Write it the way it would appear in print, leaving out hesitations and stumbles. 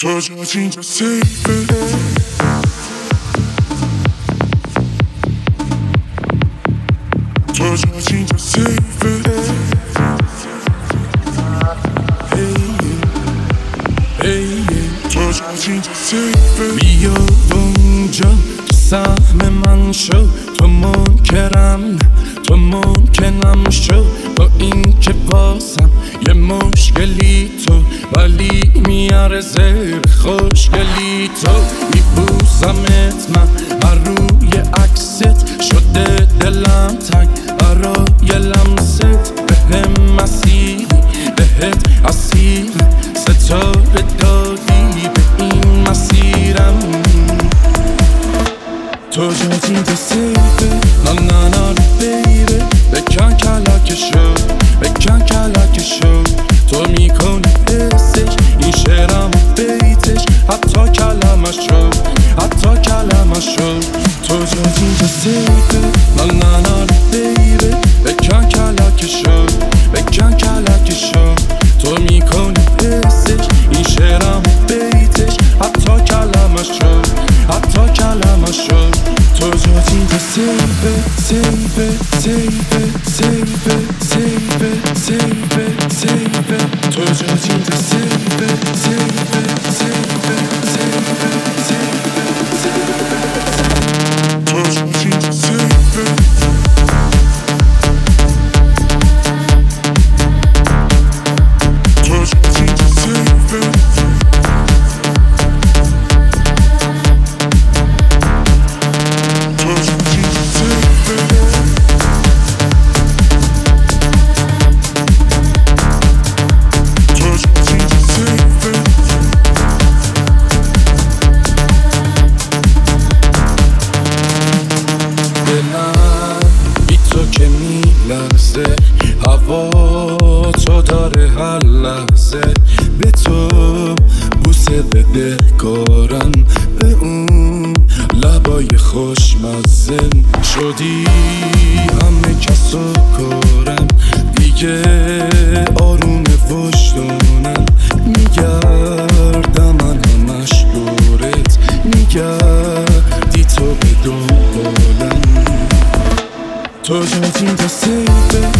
تو جات اینجا سیفه، تو جات اینجا سیفه. تو جات اینجا سیفه. بیا اونجا تو سهم من شو، تو منکرم تو ممکنم شو. با این که بازم یه مشکلی تو، ولی میارزه خوشگلی تو. میبوسمت من بر روی عکست، شده دلم تنگ برای لمست. بهم مسیری بهت اسیر، ستاره دادی به این مسیرم. تو جات اینجا سیفه، نه نه نه بیبی. بکن کلکشو بکن کلکشو، تو میکنی حسش این شعرم و بیتش، حتی کلمشو حتی کلمشو. تو جات اینجا سیفه، نه نه نه بیبی. بکن کلکشو بکن کلکشو، تو میکنی حسش این شعرم و بیتش، حتی کلمشو حتی کلمشو. تو جات اینجا سیفه سیفه سیفه سیفه سیفه سیفه سیفه. تو جات اینجا سیفه سیفه سیفه سیفه سیفه سیفه. تو جات اینجا سیفه. تو جات اینجا سیفه. بی تو که میلرزه، هوا تو داره هر لحظه. به تو بوسه بده کارم، به اون لبای خوشمزه. شدی همه کسو کارم، دیگه آروم وجدانم. میگردم من همش دورت، میگردی تو به دنبالم. تو جات اینجا سیفه،